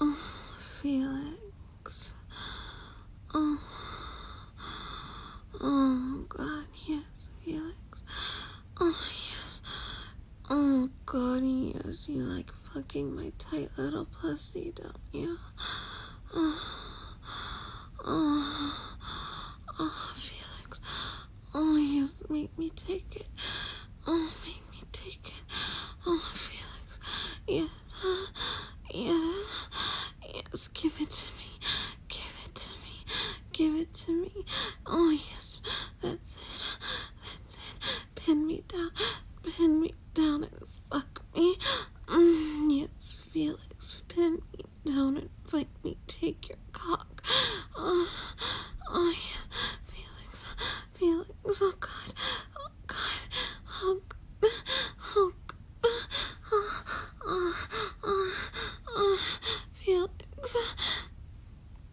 Felix. Oh, oh God, yes, Felix. Oh, yes. Oh, God, yes, you like fucking my tight little pussy, don't you? Oh, oh, oh, Felix. Oh, yes, make me take it. Oh, make me take it. Oh, Felix. Yes, yes, yes, give it to me. Give it to me. Give it to me. Oh,